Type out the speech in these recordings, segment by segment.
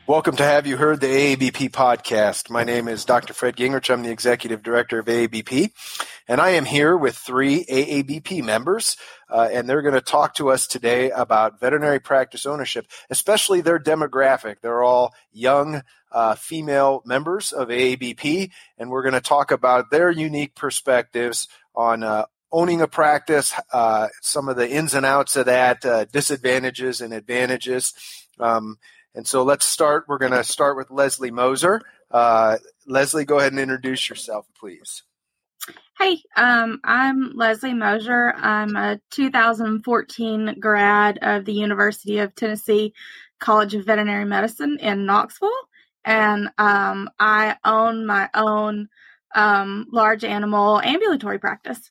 Welcome to Have You Heard the AABP podcast. My name is Dr. Fred Gingrich. I'm the Executive Director of AABP, and I am here with three AABP members, and they're going to talk to us today about veterinary practice ownership, especially their demographic. They're all young female members of AABP, and we're going to talk about their unique perspectives on owning a practice, some of the ins and outs of that, disadvantages and advantages. And so let's start. We're going to start with Leslie Moser. Leslie, go ahead and introduce yourself, please. Hey, I'm Leslie Moser. I'm a 2014 grad of the University of Tennessee College of Veterinary Medicine in Knoxville, and I own my own large animal ambulatory practice.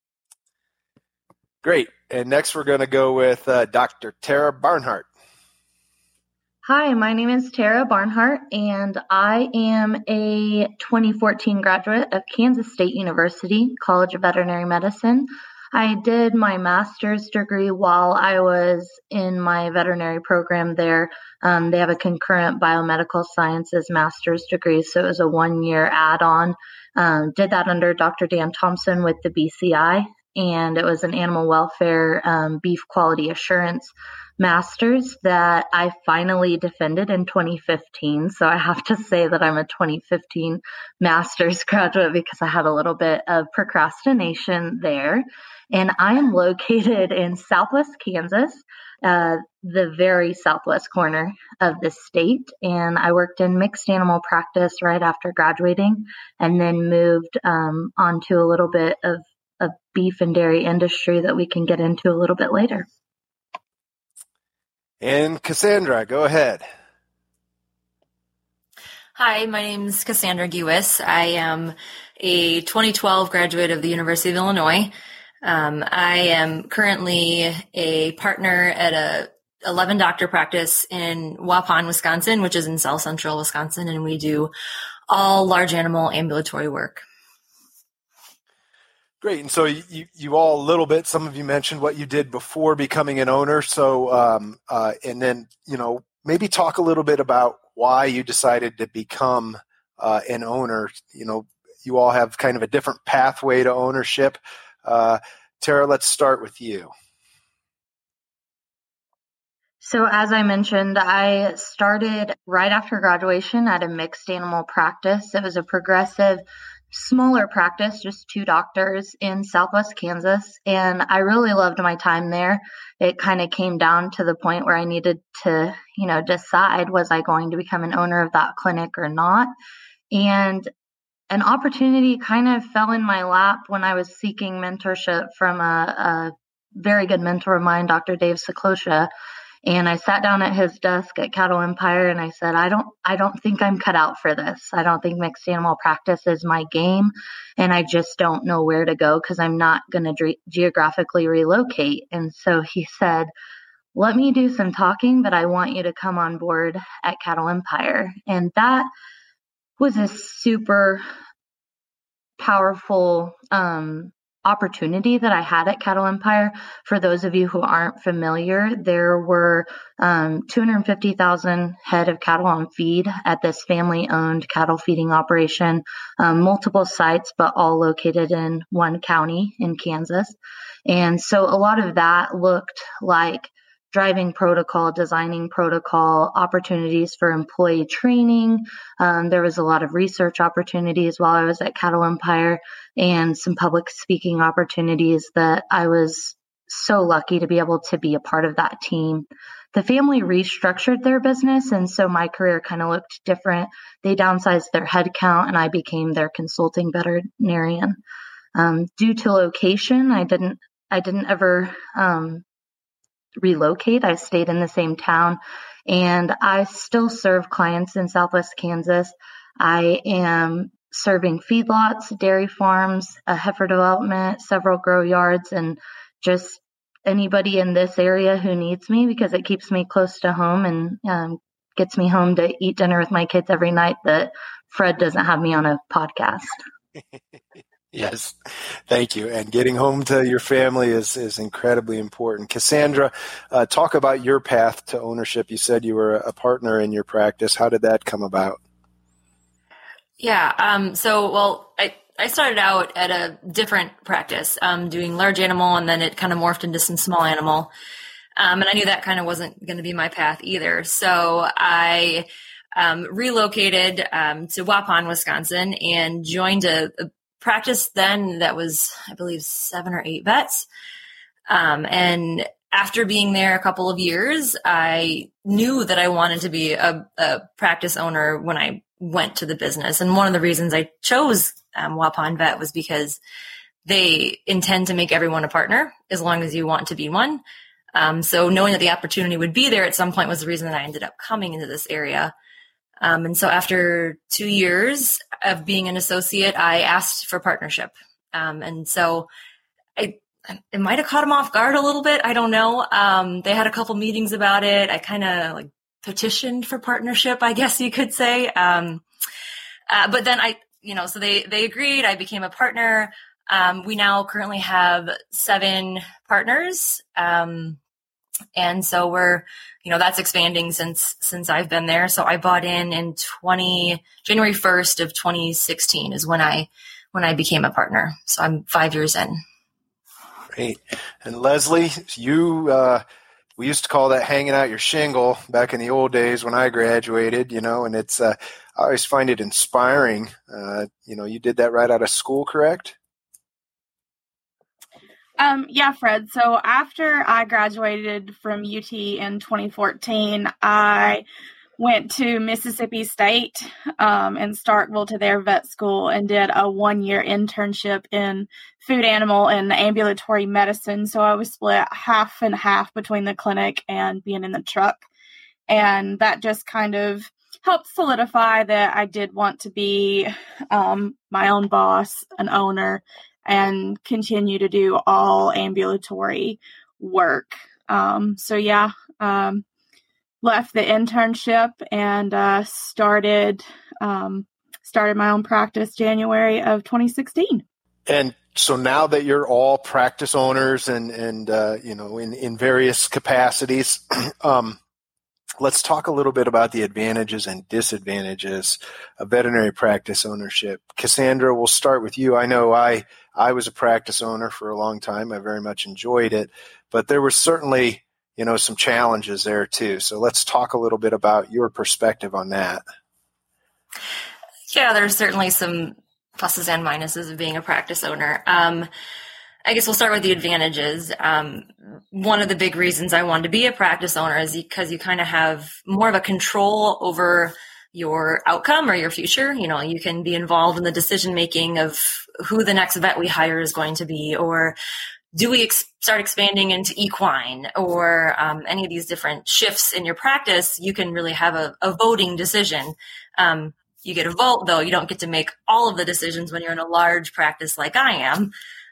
Great. And next we're going to go with Dr. Tara Barnhart. Hi, my name is Tara Barnhart, and I am a 2014 graduate of Kansas State University College of Veterinary Medicine. I did my master's degree while I was in my veterinary program there. They have a concurrent biomedical sciences master's degree, so it was a one-year add-on. Did that under Dr. Dan Thompson with the BCI, and it was an animal welfare beef quality assurance master's that I finally defended in 2015. So I have to say that I'm a 2015 master's graduate because I had a little bit of procrastination there. And I am located in Southwest Kansas, the very southwest corner of the state. And I worked in mixed animal practice right after graduating, and then moved onto a little bit of beef and dairy industry that we can get into a little bit later. And Cassandra, go ahead. Hi, my name is Cassandra Gewis. I am a 2012 graduate of the University of Illinois. I am currently a partner at a 11 doctor practice in Waupun, Wisconsin, which is in South Central Wisconsin, and we do all large animal ambulatory work. Great. And so you all a little bit, some of you mentioned what you did before becoming an owner. So, and then, maybe talk a little bit about why you decided to become an owner. You all have kind of a different pathway to ownership. Tara, let's start with you. So as I mentioned, I started right after graduation at a mixed animal practice. It was a progressive, smaller practice, just 2 doctors in Southwest Kansas. And I really loved my time there. It kind of came down to the point where I needed to, decide, was I going to become an owner of that clinic or not? And an opportunity kind of fell in my lap when I was seeking mentorship from a very good mentor of mine, Dr. Dave Seclosha. And I sat down at his desk at Cattle Empire and I said, I don't think I'm cut out for this. I don't think mixed animal practice is my game. And I just don't know where to go because I'm not going to geographically relocate. And so he said, let me do some talking, but I want you to come on board at Cattle Empire. And that was a super powerful opportunity that I had at Cattle Empire. For those of you who aren't familiar, there were 250,000 head of cattle on feed at this family-owned cattle feeding operation, multiple sites, but all located in one county in Kansas. And so a lot of that looked like driving protocol, designing protocol, opportunities for employee training. There was a lot of research opportunities while I was at Cattle Empire and some public speaking opportunities that I was so lucky to be able to be a part of that team. The family restructured their business, and so my career kind of looked different. They downsized their headcount, and I became their consulting veterinarian. Due to location, I didn't ever relocate. I stayed in the same town, and I still serve clients in Southwest Kansas. I am serving feedlots, dairy farms, a heifer development, several grow yards, and just anybody in this area who needs me because it keeps me close to home and gets me home to eat dinner with my kids every night that Fred doesn't have me on a podcast. Yes, thank you. And getting home to your family is incredibly important. Cassandra, talk about your path to ownership. You said you were a partner in your practice. How did that come about? Yeah. I started out at a different practice, doing large animal, and then it kind of morphed into some small animal. And I knew that kind of wasn't going to be my path either. So I relocated to Waupun, Wisconsin, and joined a practice then that was, I believe, 7 or 8 vets. And after being there a couple of years, I knew that I wanted to be a practice owner when I went to the business. And one of the reasons I chose Waupun Vet was because they intend to make everyone a partner as long as you want to be one. So knowing that the opportunity would be there at some point was the reason that I ended up coming into this area. And so after 2 years of being an associate, I asked for partnership. And so it might have caught them off guard a little bit. I don't know. They had a couple meetings about it. I kind of petitioned for partnership, I guess you could say. But then so they agreed. I became a partner. We now currently have 7 partners. And so we're, that's expanding since I've been there. So I bought in January 1st of 2016 is when I became a partner. So I'm 5 years in. Great. And Leslie, we used to call that hanging out your shingle back in the old days when I graduated, and it's, I always find it inspiring. You did that right out of school, correct? Yeah, Fred. So after I graduated from UT in 2014, I went to Mississippi State in Starkville to their vet school and did a 1-year internship in food animal and ambulatory medicine. So I was split half and half between the clinic and being in the truck. And that just kind of helped solidify that I did want to be my own boss, an owner, and continue to do all ambulatory work. Left the internship and started my own practice January of 2016. And so now that you're all practice owners and in various capacities, let's talk a little bit about the advantages and disadvantages of veterinary practice ownership. Cassandra, we'll start with you. I know I was a practice owner for a long time. I very much enjoyed it, but there were certainly, some challenges there too. So let's talk a little bit about your perspective on that. Yeah, there's certainly some pluses and minuses of being a practice owner. I guess we'll start with the advantages. One of the big reasons I wanted to be a practice owner is because you kind of have more of a control over your outcome or your future. You can be involved in the decision making of who the next vet we hire is going to be, or do we start expanding into equine, or any of these different shifts in your practice. You can really have a voting decision. You get a vote, though. You don't get to make all of the decisions when you're in a large practice like I am.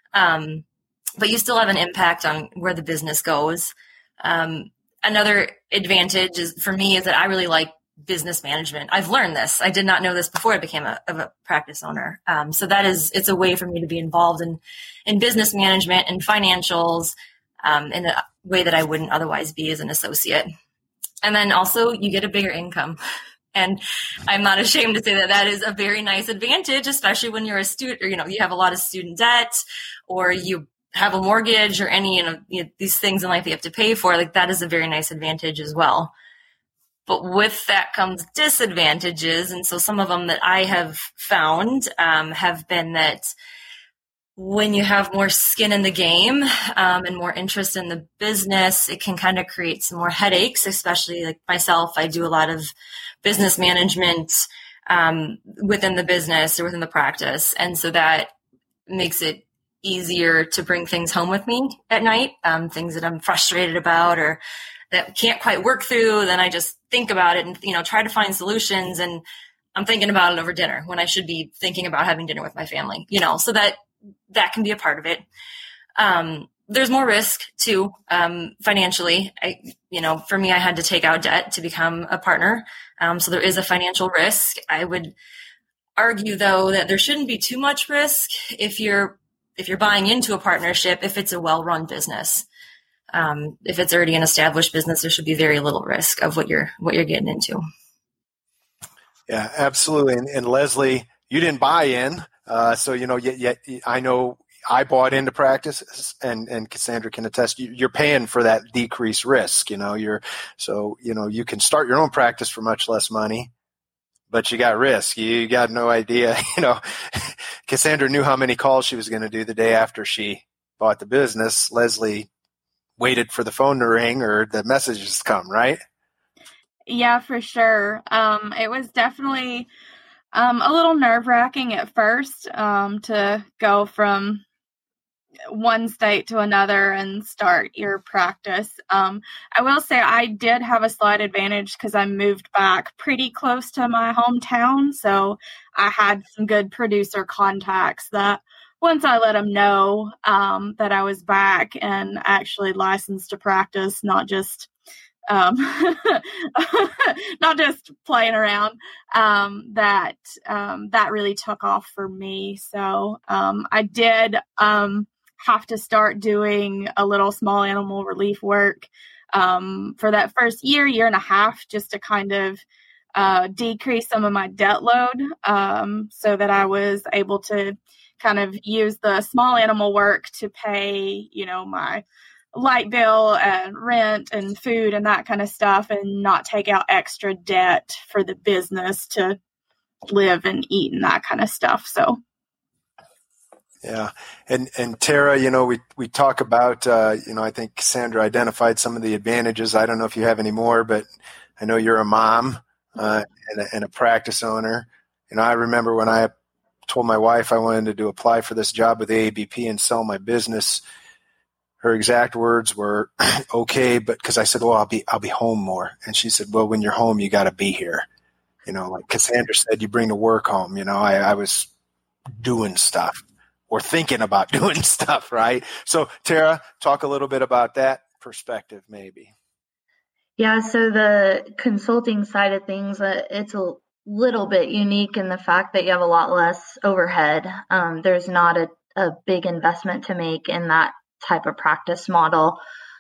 But you still have an impact on where the business goes. Another advantage for me is that I really like business management. I've learned this. I did not know this before I became a practice owner. So it's a way for me to be involved in business management and financials in a way that I wouldn't otherwise be as an associate. And then also you get a bigger income. And I'm not ashamed to say that is a very nice advantage, especially when you're a student, or, you have a lot of student debt, or you have a mortgage, or any, these things in life you have to pay for. That is a very nice advantage as well. But with that comes disadvantages. And so some of them that I have found have been that when you have more skin in the game and more interest in the business, it can kind of create some more headaches, especially like myself. I do a lot of business management within the business or within the practice. And so that makes it easier to bring things home with me at night, things that I'm frustrated about or that can't quite work through. Then I just think about it and, try to find solutions. And I'm thinking about it over dinner when I should be thinking about having dinner with my family, so that can be a part of it. There's more risk too, financially. For me, I had to take out debt to become a partner. So there is a financial risk. I would argue though that there shouldn't be too much risk if you're buying into a partnership, if it's a well-run business. If it's already an established business, there should be very little risk of what you're getting into. Yeah, absolutely. And Leslie, you didn't buy in. So, I know I bought into practice, and Cassandra can attest, you're paying for that decreased risk. You can start your own practice for much less money, but you got risk. You got no idea. Cassandra knew how many calls she was going to do the day after she bought the business. Leslie waited for the phone to ring or the messages to come, right? Yeah, for sure. It was definitely a little nerve-wracking at first to go from one state to another and start your practice. I will say I did have a slight advantage because I moved back pretty close to my hometown. So I had some good producer contacts that once I let them know that I was back and actually licensed to practice, not just playing around, that really took off for me. So I did have to start doing a little small animal relief work for that first year and a half, just to kind of decrease some of my debt load, so that I was able to kind of use the small animal work to pay, my light bill and rent and food and that kind of stuff, and not take out extra debt for the business to live and eat and that kind of stuff. So. Yeah. And Tara, we talk about, I think Cassandra identified some of the advantages. I don't know if you have any more, but I know you're a mom and a practice owner. I remember when I told my wife I wanted to apply for this job with AABP and sell my business, her exact words were, okay, but because I said, well, I'll be home more. And she said, well, when you're home, you got to be here. Like Cassandra said, you bring the work home. I was doing stuff or thinking about doing stuff, right? So Tara, talk a little bit about that perspective, maybe. Yeah, so the consulting side of things, it's a little bit unique in the fact that you have a lot less overhead. There's not a big investment to make in that type of practice model.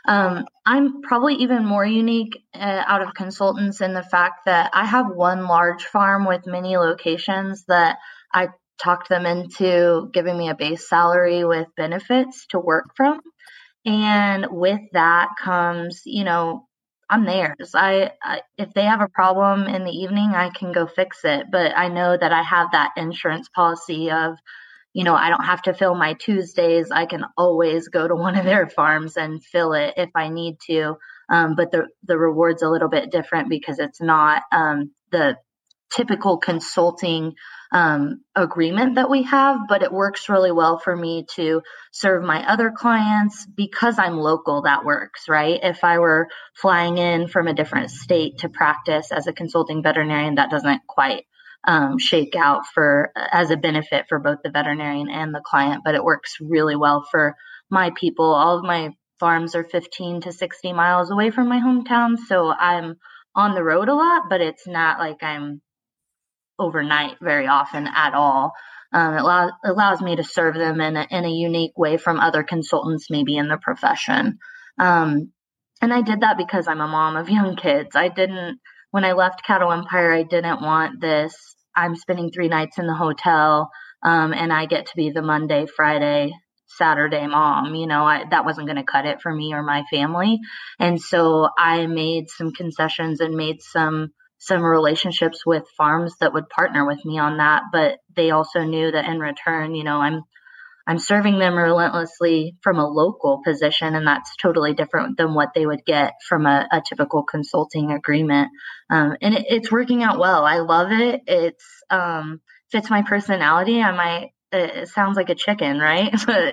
I'm probably even more unique out of consultants in the fact that I have one large farm with many locations that I talked them into giving me a base salary with benefits to work from. And with that comes, I'm theirs. If they have a problem in the evening, I can go fix it. But I know that I have that insurance policy of, I don't have to fill my Tuesdays. I can always go to one of their farms and fill it if I need to. But the reward's a little bit different because it's not the typical consulting agreement that we have, but it works really well for me to serve my other clients because I'm local. That works, right? If I were flying in from a different state to practice as a consulting veterinarian, that doesn't quite shake out as a benefit for both the veterinarian and the client, but it works really well for my people. All of my farms are 15 to 60 miles away from my hometown, so I'm on the road a lot, but it's not like I'm overnight very often at all. It allows me to serve them in a unique way from other consultants maybe in the profession. And I did that because I'm a mom of young kids. When I left Cattle Empire, I didn't want this, I'm spending 3 nights in the hotel, and I get to be the Monday, Friday, Saturday mom. That wasn't going to cut it for me or my family. And so I made some concessions and made some relationships with farms that would partner with me on that. But they also knew that in return, I'm serving them relentlessly from a local position, and that's totally different than what they would get from a typical consulting agreement. And it's working out well. I love it. It's fits my personality. It sounds like a chicken, right? But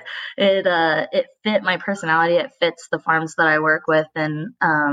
it fit my personality. It fits the farms that I work with. And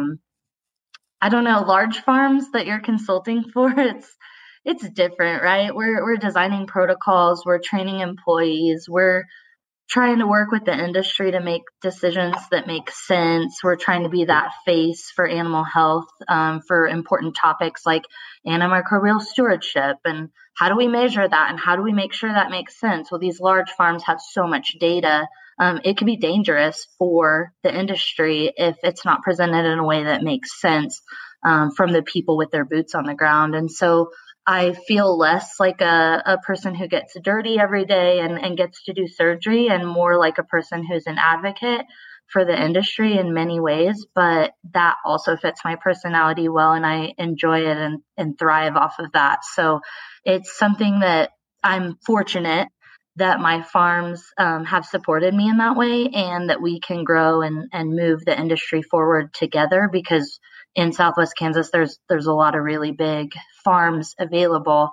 I don't know, large farms that you're consulting for, it's different, right? We're designing protocols, we're training employees, we're trying to work with the industry to make decisions that make sense. We're trying to be that face for animal health, for important topics like antimicrobial stewardship and how do we measure that and how do we make sure that makes sense? Well, these large farms have so much data. It can be dangerous for the industry if it's not presented in a way that makes sense from the people with their boots on the ground. And so I feel less like a person who gets dirty every day and gets to do surgery and more like a person who's an advocate for the industry in many ways. But that also fits my personality well, and I enjoy it and thrive off of that. So it's something that I'm fortunate that my farms have supported me in that way and that we can grow and move the industry forward together, because in Southwest Kansas, there's a lot of really big farms available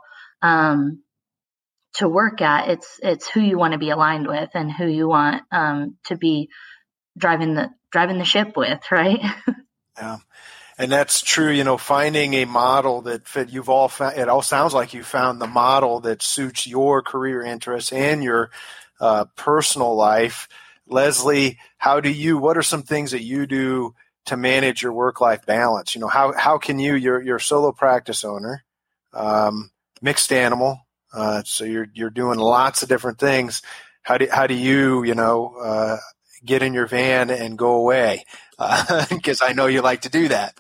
to work at. It's who you want to be aligned with and who you want to be driving the ship with, right? Yeah. And that's true, finding a model that fit. You've all found, it all sounds like you found the model that suits your career interests and your personal life. Leslie, what are some things that you do to manage your work-life balance? How can you're a solo practice owner, mixed animal, so you're doing lots of different things. How do you, get in your van and go away? Because I know you like to do that.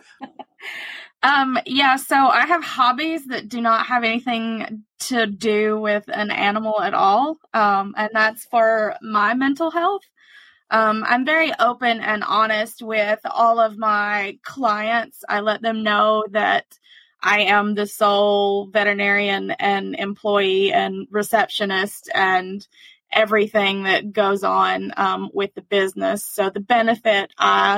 So I have hobbies that do not have anything to do with an animal at all. And that's for my mental health. I'm very open and honest with all of my clients. I let them know that I am the sole veterinarian and employee and receptionist and everything that goes on with the business. So the benefit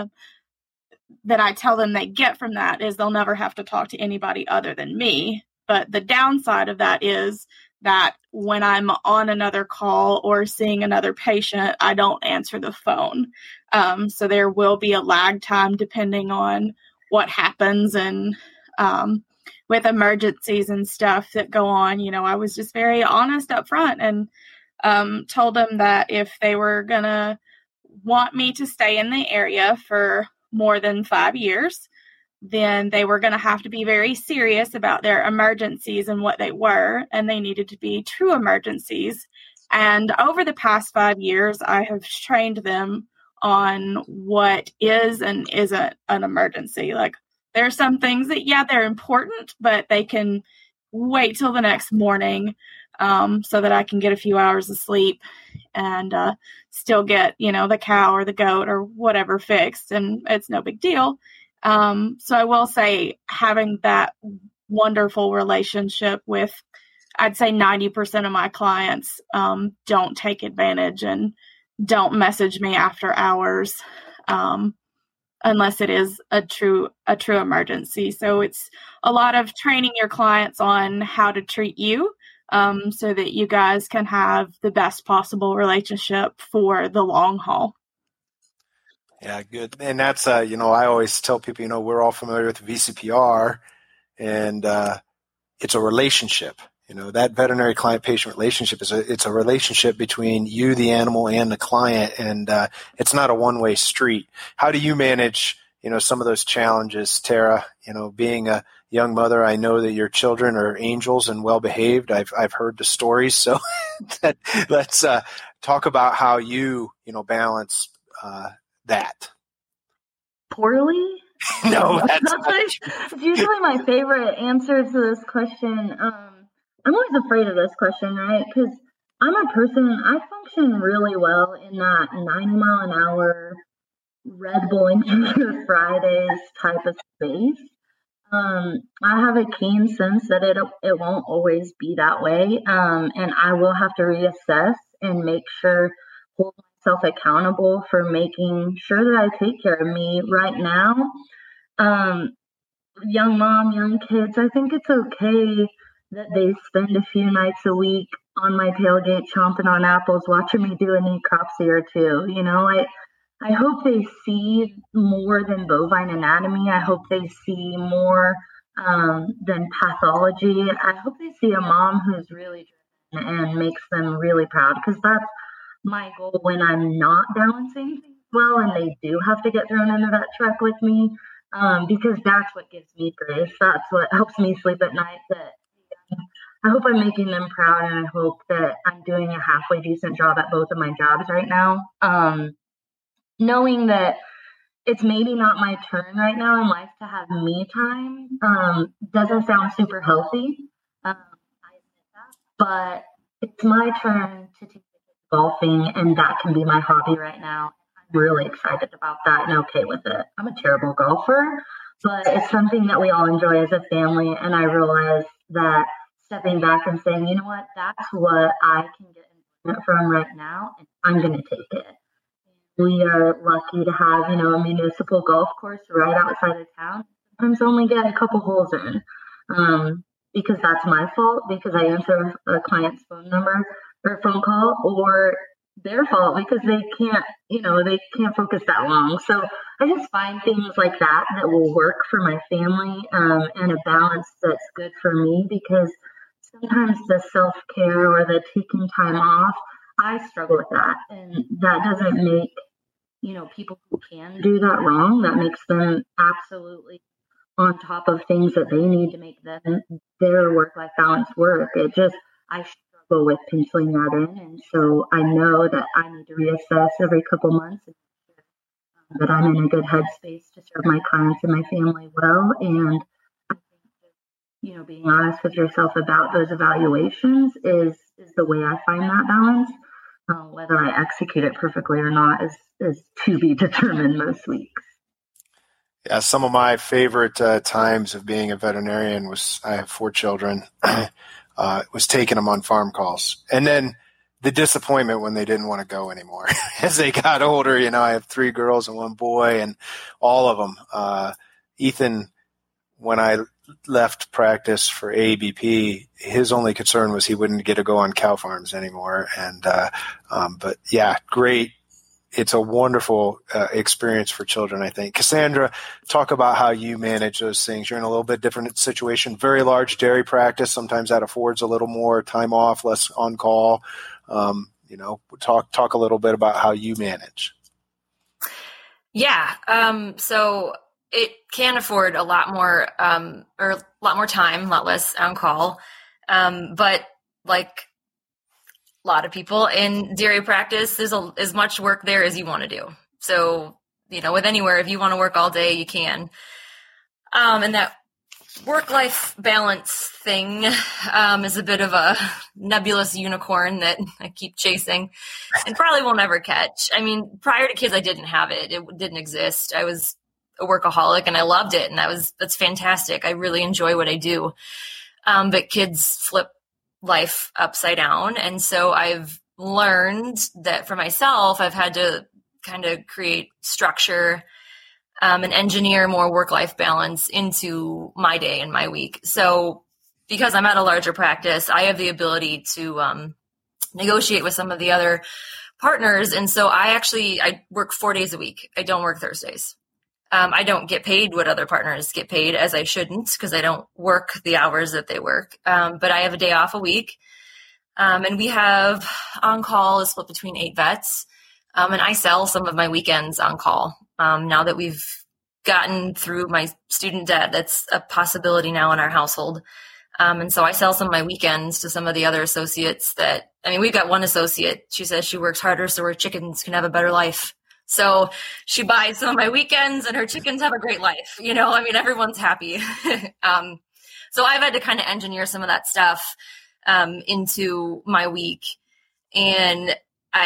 that I tell them they get from that is they'll never have to talk to anybody other than me. But the downside of that is that when I'm on another call or seeing another patient, I don't answer the phone. So there will be a lag time depending on what happens. And with emergencies and stuff that go on, I was just very honest up front and told them that if they were going to want me to stay in the area for more than 5 years, then they were going to have to be very serious about their emergencies and what they were, and they needed to be true emergencies. And over the past 5 years, I have trained them on what is and isn't an emergency. Like, there are some things that, they're important, but they can wait till the next morning so that I can get a few hours of sleep and still get, the cow or the goat or whatever fixed, and it's no big deal. So I will say having that wonderful relationship with, I'd say 90% of my clients don't take advantage and don't message me after hours unless it is a true emergency. So it's a lot of training your clients on how to treat you so that you guys can have the best possible relationship for the long haul. Yeah, good. And that's, I always tell people, we're all familiar with VCPR, and it's a relationship. That veterinary client-patient relationship it's a relationship between you, the animal, and the client, and it's not a one-way street. How do you manage, some of those challenges, Tara? Being a young mother, I know that your children are angels and well-behaved. I've heard the stories, so let's talk about how you, balance that. Poorly? No, that's usually my favorite answer to this question. I'm always afraid of this question, right? Because I'm a person, I function really well in that 90-mile-an-hour Red Bull Interior Fridays type of space. I have a keen sense that it won't always be that way, and I will have to reassess and make sure, hold myself accountable for making sure that I take care of me right now. Young mom, young kids, I think it's okay that they spend a few nights a week on my tailgate chomping on apples, watching me do a necropsy or two. I hope they see more than bovine anatomy. I hope they see more than pathology. I hope they see a mom who's really driven and makes them really proud, because that's my goal when I'm not balancing things well and they do have to get thrown into that truck with me, because that's what gives me grace. That's what helps me sleep at night, that I hope I'm making them proud, and I hope that I'm doing a halfway decent job at both of my jobs right now. Knowing that it's maybe not my turn right now in life to have me time doesn't sound super healthy. I admit that, but it's my turn to take golfing, and that can be my hobby right now. I'm really excited about that and okay with it. I'm a terrible golfer, but it's something that we all enjoy as a family, and I realize that stepping back and saying, you know what, that's what I can get enjoyment from right now, and I'm going to take it. We are lucky to have, a municipal golf course right outside of town. Sometimes only get a couple holes in, because that's my fault, because I answer a client's phone number or phone call, or their fault because they can't focus that long. So I just find things like that will work for my family, and a balance that's good for me, because sometimes the self-care or the taking time off, I struggle with that. And that doesn't make, people who can do that wrong. That makes them absolutely on top of things that they need to make their work-life balance work. I struggle with penciling that in. And so I know that I need to reassess every couple months and that I'm in a good headspace to serve my clients and my family well. And I think, being honest with yourself about those evaluations is the way I find that balance. Whether I execute it perfectly or not is to be determined most weeks. Yeah, some of my favorite times of being a veterinarian I have 4 children, was taking them on farm calls. And then the disappointment when they didn't want to go anymore. As they got older, I have 3 girls and 1 boy, and all of them. Ethan, when I left practice for AABP, his only concern was he wouldn't get to go on cow farms anymore. And but yeah, great. It's a wonderful experience for children, I think. Cassandra, talk about how you manage those things. You're in a little bit different situation. Very large dairy practice. Sometimes that affords a little more time off, less on call. Talk a little bit about how you manage. Yeah. So it can afford a lot more, or a lot more time, a lot less on call. But like a lot of people in dairy practice, there's as much work there as you want to do. So, with anywhere, if you want to work all day, you can. And that work-life balance thing is a bit of a nebulous unicorn that I keep chasing and probably will never catch. I mean, prior to kids, I didn't have it. It didn't exist. I was a workaholic and I loved it. And that's fantastic. I really enjoy what I do. But kids flip life upside down. And so I've learned that for myself, I've had to kind of create structure and engineer more work-life balance into my day and my week. So because I'm at a larger practice, I have the ability to negotiate with some of the other partners. And so I work 4 days a week. I don't work Thursdays. I don't get paid what other partners get paid, as I shouldn't, because I don't work the hours that they work. But I have a day off a week. And we have on-call is split between 8 vets. And I sell some of my weekends on call. Now that we've gotten through my student debt, that's a possibility now in our household. And so I sell some of my weekends to some of the other associates we've got one associate. She says she works harder so her chickens can have a better life. So she buys some of my weekends and her chickens have a great life. Everyone's happy. So I've had to kind of engineer some of that stuff into my week. And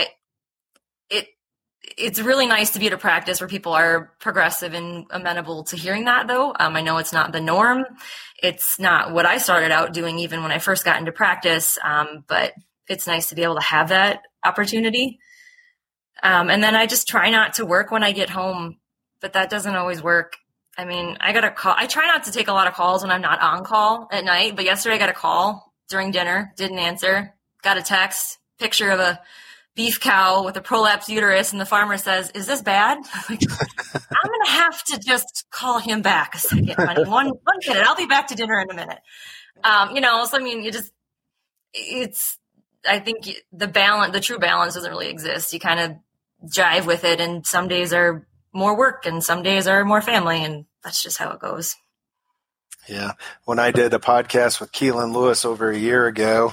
it's really nice to be at a practice where people are progressive and amenable to hearing that, though. I know it's not the norm. It's not what I started out doing even when I first got into practice, but it's nice to be able to have that opportunity. And then I just try not to work when I get home, but that doesn't always work. I got a call. I try not to take a lot of calls when I'm not on call at night, but yesterday I got a call during dinner, didn't answer, got a text, picture of a beef cow with a prolapsed uterus, and the farmer says, "Is this bad?" I'm going to have to just call him back a second, honey. One minute. I'll be back to dinner in a minute. I think the true balance doesn't really exist. You kind of jive with it, and some days are more work and some days are more family, and that's just how it goes. Yeah. When I did a podcast with Keelan Lewis over a year ago,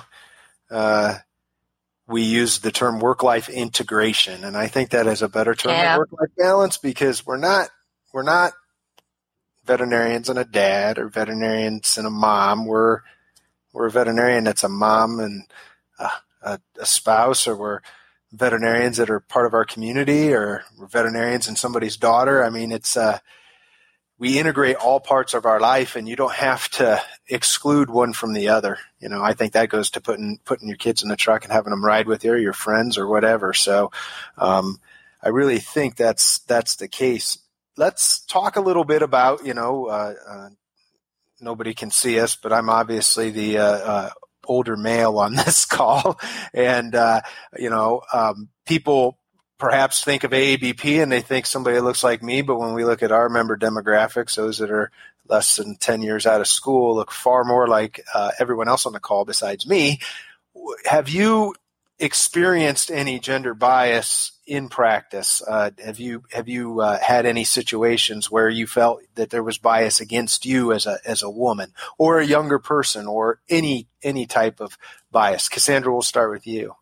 we used the term work-life integration, and I think that is a better term than work-life balance, because we're not veterinarians and a dad or veterinarians and a mom. We're a veterinarian that's a mom and a spouse, or we're veterinarians that are part of our community, or we're veterinarians and somebody's daughter. I mean, it's we integrate all parts of our life, and you don't have to exclude one from the other. You know, I think that goes to putting your kids in the truck and having them ride with you, or your friends, or whatever. So I really think that's the case. Let's talk a little bit about, nobody can see us, but I'm obviously the older male on this call. And, people perhaps think of AABP and they think somebody that looks like me, but when we look at our member demographics, those that are less than 10 years out of school look far more like everyone else on the call besides me. Have you experienced any gender bias in practice? Have you had any situations where you felt that there was bias against you as a woman or a younger person, or any type of bias? Cassandra, we'll start with you.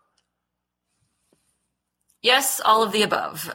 Yes, all of the above.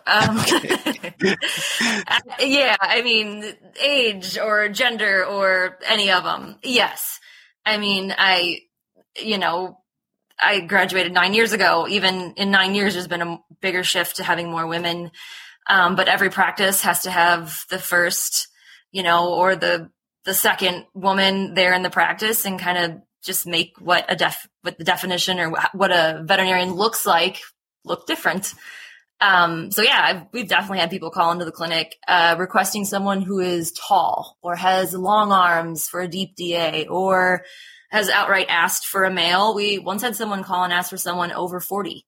Yeah, I mean, age or gender or any of them. Yes. I mean, I graduated 9 years ago. Even in 9 years, there's been a bigger shift to having more women. But every practice has to have the first, or the second woman there in the practice, and kind of just make what the definition or what a veterinarian looks like look different. So yeah, we've definitely had people call into the clinic, requesting someone who is tall or has long arms for a deep DA, or has outright asked for a male. We once had someone call and ask for someone over 40.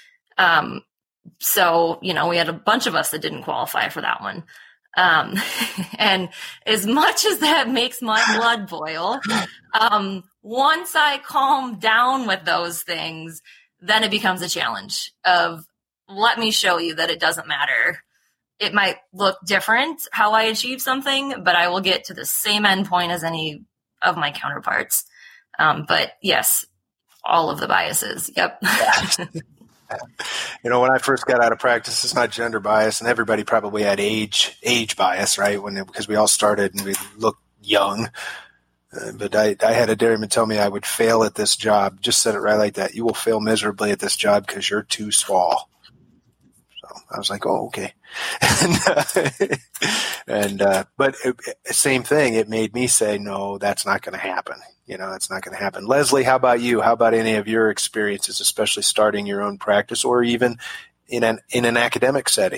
So, we had a bunch of us that didn't qualify for that one. And as much as that makes my blood boil, once I calm down with those things, then it becomes a challenge of, let me show you that it doesn't matter. It might look different how I achieve something, but I will get to the same endpoint as any of my counterparts. But yes, all of the biases. Yep. When I first got out of practice, it's not gender bias, and everybody probably had age bias, right? Because we all started and we looked young. But I had a dairyman tell me I would fail at this job. Just said it right like that. You will fail miserably at this job because you're too small. So I was like, oh, okay. But same thing. It made me say, no, that's not going to happen. That's not going to happen. Leslie, how about you? How about any of your experiences, especially starting your own practice, or even in an academic setting?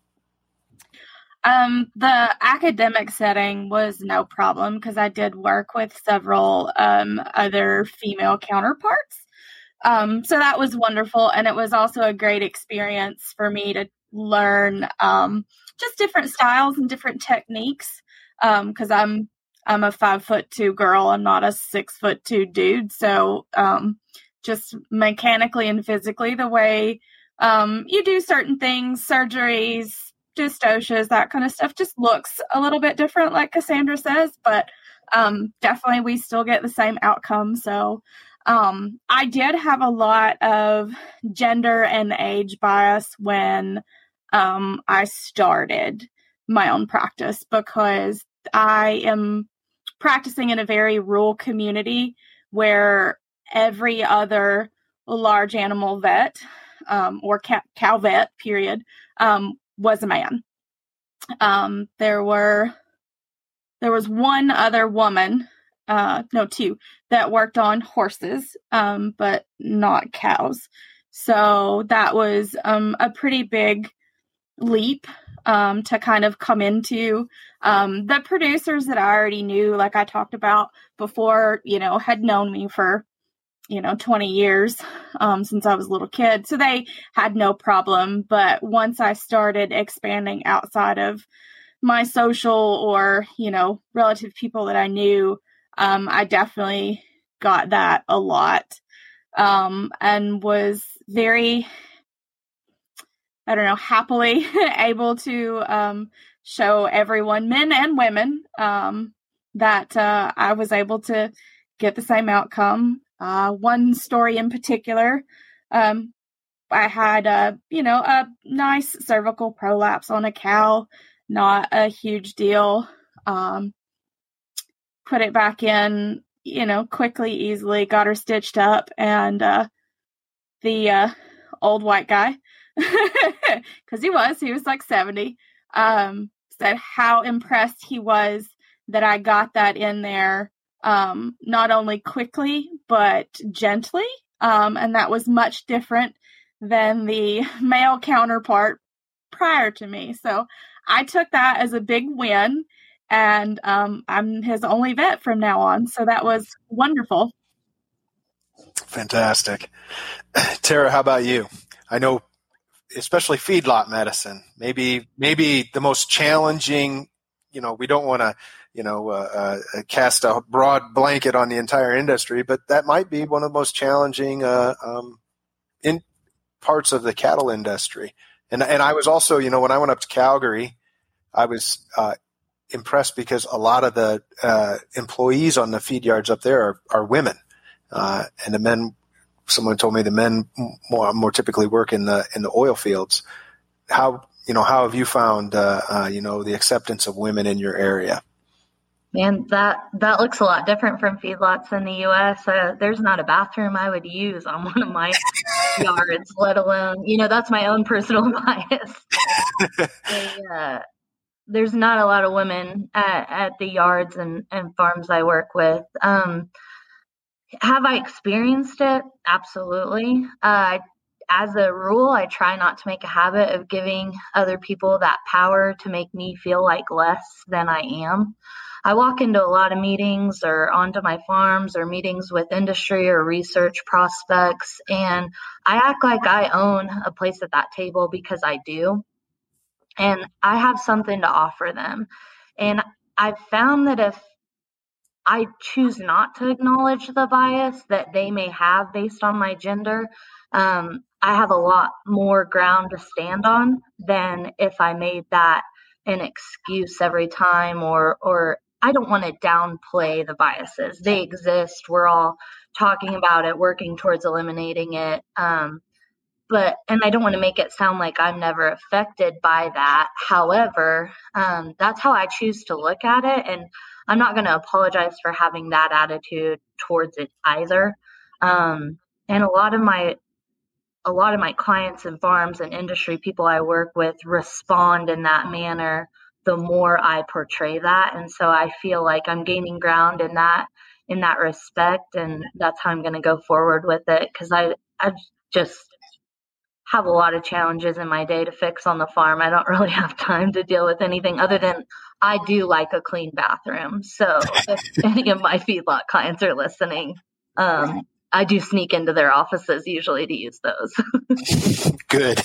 The academic setting was no problem, because I did work with several other female counterparts. So that was wonderful. And it was also a great experience for me to learn just different styles and different techniques, because I'm a 5'2" girl. I'm not a 6'2" dude. So just mechanically and physically, the way you do certain things, surgeries, dystocias, that kind of stuff, just looks a little bit different, like Cassandra says, but definitely we still get the same outcome. So I did have a lot of gender and age bias when I started my own practice, because I am practicing in a very rural community where every other large animal vet or cow vet, period, was a man. There was one other woman, two, that worked on horses, but not cows. So that was a pretty big leap to kind of come into. The producers that I already knew, like I talked about before, had known me for 20 years since I was a little kid. So they had no problem. But once I started expanding outside of my social or, relative people that I knew, I definitely got that a lot. and was very, happily able to show everyone, men and women, that I was able to get the same outcome. One story in particular, I had a nice cervical prolapse on a cow, not a huge deal. Put it back in, quickly, easily, got her stitched up, and the old white guy, because he was like 70, said how impressed he was that I got that in there, not only quickly, but gently. And that was much different than the male counterpart prior to me. So I took that as a big win, and I'm his only vet from now on. So that was wonderful. Fantastic. Tara, how about you? I know, especially feedlot medicine, maybe the most challenging, we don't want to, cast a broad blanket on the entire industry, but that might be one of the most challenging in parts of the cattle industry. And I was also, when I went up to Calgary, I was impressed because a lot of the employees on the feed yards up there are women, and the men. Someone told me the men more typically work in the oil fields. How have you found the acceptance of women in your area? Man, that looks a lot different from feedlots in the U.S. There's not a bathroom I would use on one of my yards, let alone, that's my own personal bias. There's not a lot of women at the yards and farms I work with. Have I experienced it? Absolutely. As a rule, I try not to make a habit of giving other people that power to make me feel like less than I am. I walk into a lot of meetings or onto my farms or meetings with industry or research prospects, and I act like I own a place at that table because I do. And I have something to offer them. And I've found that if I choose not to acknowledge the bias that they may have based on my gender, I have a lot more ground to stand on than if I made that an excuse every time, or I don't want to downplay the biases. They exist. We're all talking about it, working towards eliminating it. And I don't want to make it sound like I'm never affected by that. However, that's how I choose to look at it. And I'm not going to apologize for having that attitude towards it either. And a lot of my clients and farms and industry people I work with respond in that manner the more I portray that. And so I feel like I'm gaining ground in that respect. And that's how I'm going to go forward with it. Because I just have a lot of challenges in my day to fix on the farm. I don't really have time to deal with anything other than I do like a clean bathroom. So if any of my feedlot clients are listening, I do sneak into their offices usually to use those. Good.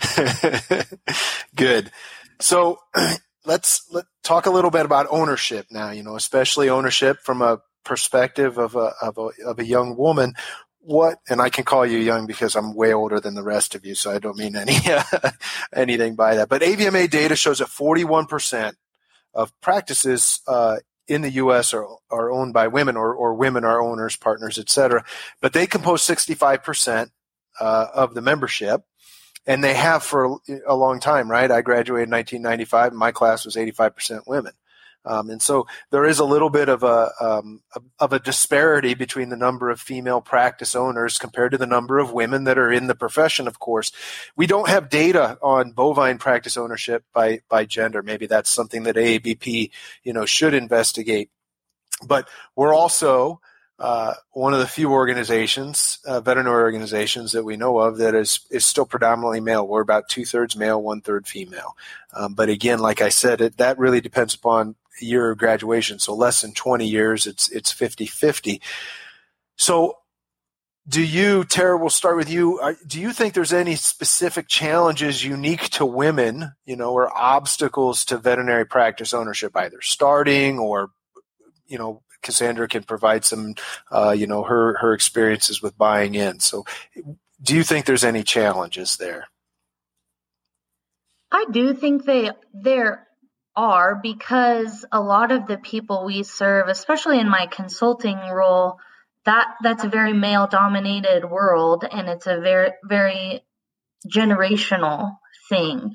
Good. So let's talk a little bit about ownership now, especially ownership from a perspective of a young woman. And I can call you young because I'm way older than the rest of you, so I don't mean anything by that. But AVMA data shows that 41% of practices in the U.S. are owned by women, or women are owners, partners, et cetera. But they compose 65% of the membership, and they have for a long time, right? I graduated in 1995, and my class was 85% women. And so there is a little bit of a disparity between the number of female practice owners compared to the number of women that are in the profession. Of course, we don't have data on bovine practice ownership by gender. Maybe that's something that AABP, should investigate. But we're also one of the few organizations, veterinary organizations that we know of that is still predominantly male. We're about 2/3 male, 1/3 female. But again, like I said, that really depends upon year of graduation. So less than 20 years, it's 50-50. So Tara, we'll start with you. Do you think there's any specific challenges unique to women, or obstacles to veterinary practice ownership, either starting or, Cassandra can provide some, her experiences with buying in. So do you think there's any challenges there? I do think there are, because a lot of the people we serve, especially in my consulting role, that's a very male-dominated world, and it's a very, very generational thing.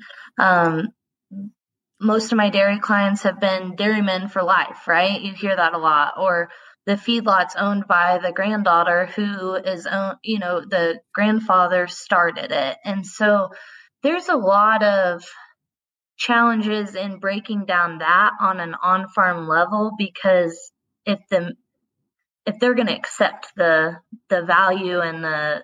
Most of my dairy clients have been dairymen for life, right? You hear that a lot. Or the feedlot's owned by the granddaughter who is, the grandfather started it. And so there's a lot of challenges in breaking down that on an on-farm level, because if they're going to accept the value and the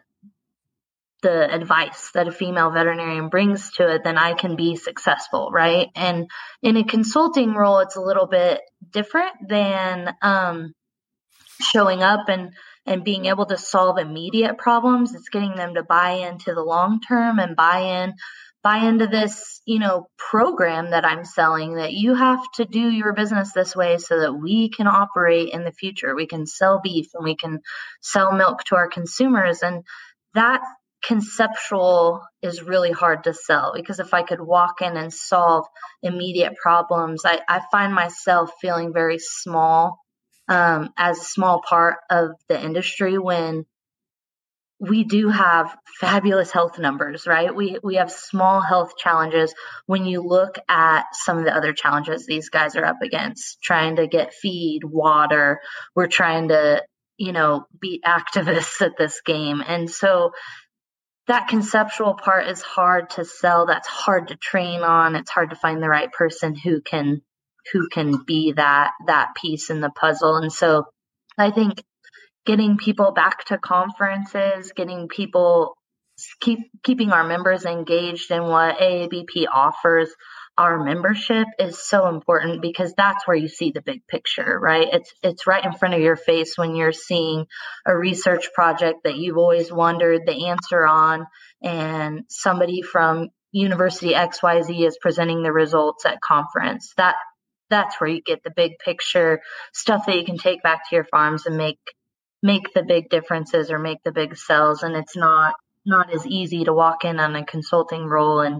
advice that a female veterinarian brings to it, then I can be successful, right? And in a consulting role, it's a little bit different than showing up and being able to solve immediate problems. It's getting them to buy into the long term and buy into this, program that I'm selling, that you have to do your business this way so that we can operate in the future. We can sell beef and we can sell milk to our consumers. And that conceptual is really hard to sell, because if I could walk in and solve immediate problems, I find myself feeling very small, as a small part of the industry, when we do have fabulous health numbers, right? We have small health challenges when you look at some of the other challenges these guys are up against, trying to get feed, water. We're trying to, be activists at this game. And so that conceptual part is hard to sell. That's hard to train on. It's hard to find the right person who can be that piece in the puzzle. And so I think getting people back to conferences, getting people, keeping our members engaged in what AABP offers our membership is so important, because that's where you see the big picture, right? It's right in front of your face when you're seeing a research project that you've always wondered the answer on, and somebody from University XYZ is presenting the results at conference. That's where you get the big picture stuff that you can take back to your farms and make the big differences or make the big sells. And it's not as easy to walk in on a consulting role and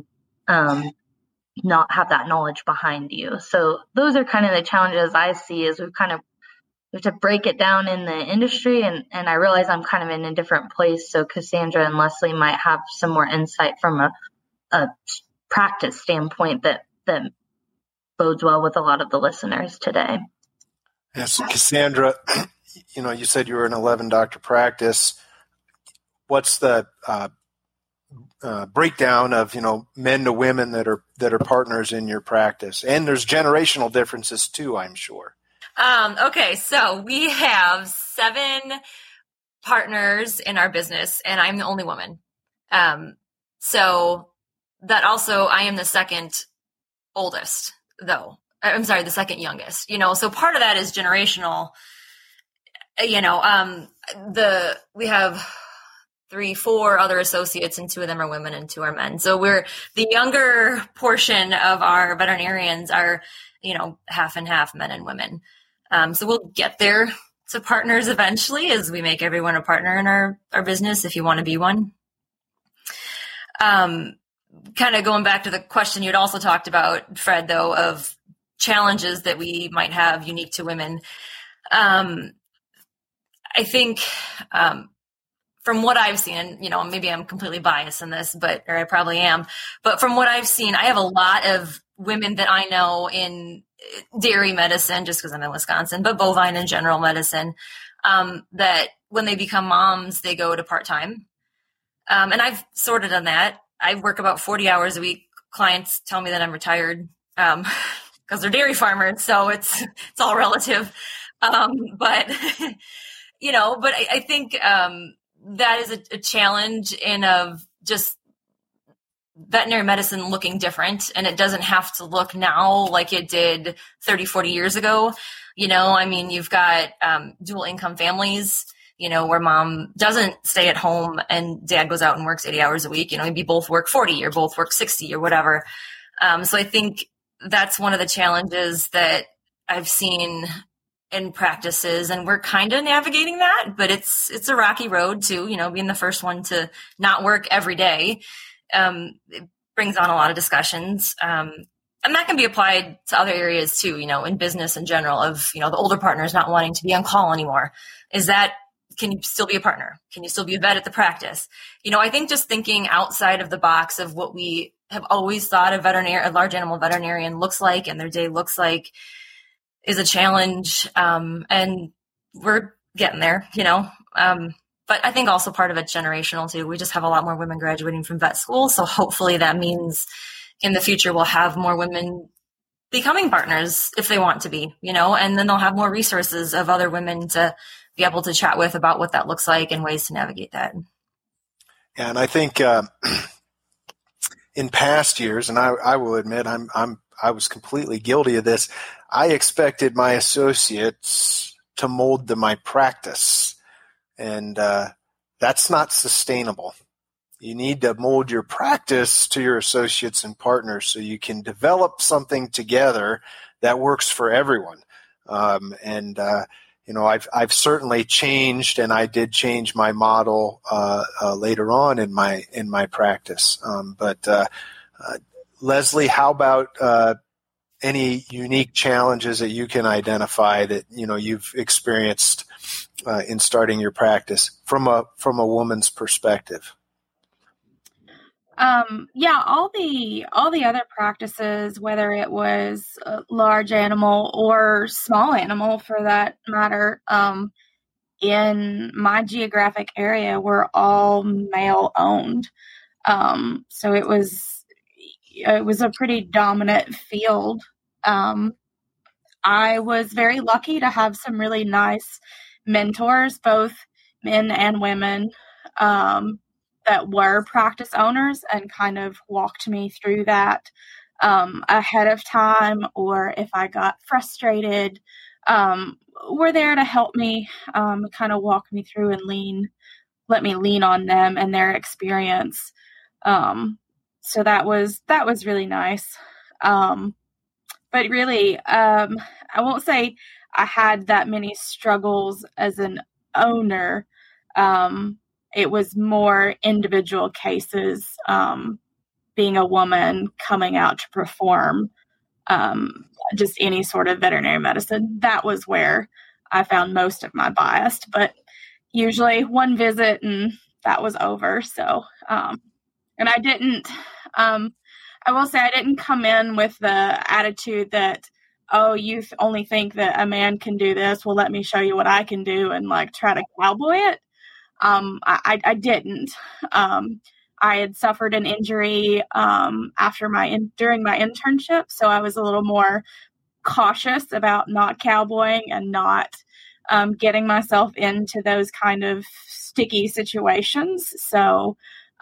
not have that knowledge behind you. So those are kind of the challenges I see, is we have to break it down in the industry. And I realize I'm kind of in a different place. So Cassandra and Leslie might have some more insight from a practice standpoint that bodes well with a lot of the listeners today. Yes, Cassandra, you said you were an 11-doctor practice. What's the breakdown of men to women that are partners in your practice? And there's generational differences too, I'm sure. Okay, so we have 7 partners in our business, and I'm the only woman. So that also, I am the second oldest, though. I'm sorry, the second youngest. So part of that is generational. We have 3-4 other associates, and 2 of them are women and 2 are men. So we're the younger portion of our veterinarians are, half and half, men and women. So we'll get there to partners eventually, as we make everyone a partner in our business if you want to be one. Kind of going back to the question you'd also talked about, Fred, though, of challenges that we might have unique to women. I think from what I've seen, and maybe I'm completely biased in this, or I probably am, but from what I've seen, I have a lot of women that I know in dairy medicine, just because I'm in Wisconsin, but bovine and general medicine, that when they become moms, they go to part-time. And I've sort of done that. I work about 40 hours a week. Clients tell me that I'm retired because they're dairy farmers, so it's all relative. But I think that is a challenge of just veterinary medicine looking different, and it doesn't have to look now like it did 30, 40 years ago. You've got dual income families, where mom doesn't stay at home and dad goes out and works 80 hours a week. Maybe both work 40 or both work 60 or whatever. So I think that's one of the challenges that I've seen and practices, and we're kind of navigating that, but it's a rocky road too, being the first one to not work every day. It brings on a lot of discussions. And that can be applied to other areas too, in business in general of, the older partners not wanting to be on call anymore. Can you still be a partner? Can you still be a vet at the practice? I think just thinking outside of the box of what we have always thought a large animal veterinarian looks like and their day looks like is a challenge. And we're getting there, but I think also part of it's generational too. We just have a lot more women graduating from vet school. So hopefully that means in the future, we'll have more women becoming partners if they want to be, and then they'll have more resources of other women to be able to chat with about what that looks like and ways to navigate that. Yeah, and I think in past years, and I will admit I was completely guilty of this. I expected my associates to mold my practice, and that's not sustainable. You need to mold your practice to your associates and partners so you can develop something together that works for everyone. I've certainly changed, and I did change my model later on in my practice. But Leslie, how about any unique challenges that you can identify that you've experienced in starting your practice from a woman's perspective? All the other practices, whether it was a large animal or small animal for that matter, in my geographic area were all male owned. So it was a pretty dominant field. I was very lucky to have some really nice mentors, both men and women, that were practice owners and kind of walked me through that ahead of time, or if I got frustrated, were there to help me, kind of walk me through and let me lean on them and their experience. So that was really nice. But really, I won't say I had that many struggles as an owner. It was more individual cases, being a woman coming out to perform just any sort of veterinary medicine. That was where I found most of my bias, but usually one visit and that was over. So, and I didn't, I will say I didn't come in with the attitude that, oh, you only think that a man can do this. Well, let me show you what I can do and try to cowboy it. I didn't. I had suffered an injury during my internship, so I was a little more cautious about not cowboying and not getting myself into those kind of sticky situations. So